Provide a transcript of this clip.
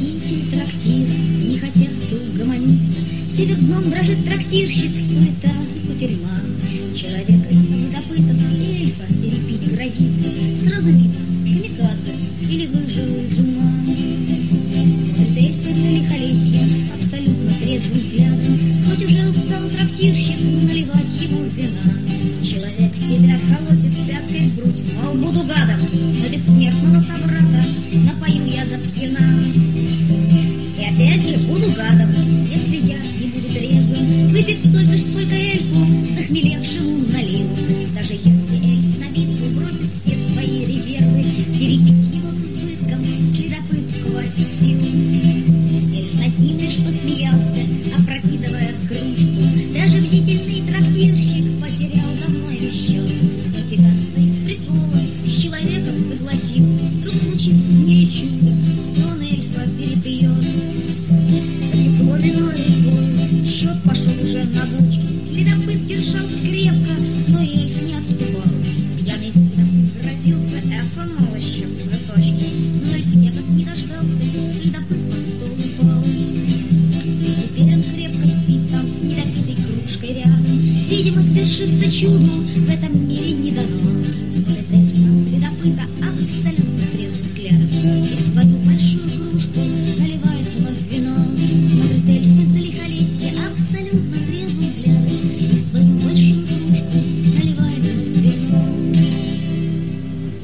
посетители трактира не хотят угомониться. Сидя дном дрожит трактирщик, суета и кутерьма. Человека следопытом эльфа перепить грозится. Сразу видно, камикадзе или выжил из ума. Смотрит эльф на лихолесье абсолютно трезвым взглядом. Хоть уже устал трактирщик наливать ему вина. Человек себя колотит пяткой в грудь, мол, буду гадом, но бессмертного собрата напою я до пьяна. И опять же буду гадом, если я не буду трезвым, выпить столько ж, сколько эльфу захмелевшему налил. Даже если эльф на битву бросит все свои резервы, перепить его с избытком следопыт хватит сил. Эльф над ним лишь посмеялся, опрокидывая кружку. Даже бдительный трактирщик потерял давно счет. Утекаться из прикола с человеком согласился. Вдруг случится в мире чудо, и он эльфа перепьет. Потекло вино рекой, счет пошел уже на бочку. Следопыт держался крепко, но эльф не отступал. Пьяный следопыт грозился, это мало еще цветочки. Но эльф этот не дождался, следопыт на стол упал. И теперь он крепко спит там с недопитой кружкой рядом. Видимо, свершится чудо в этом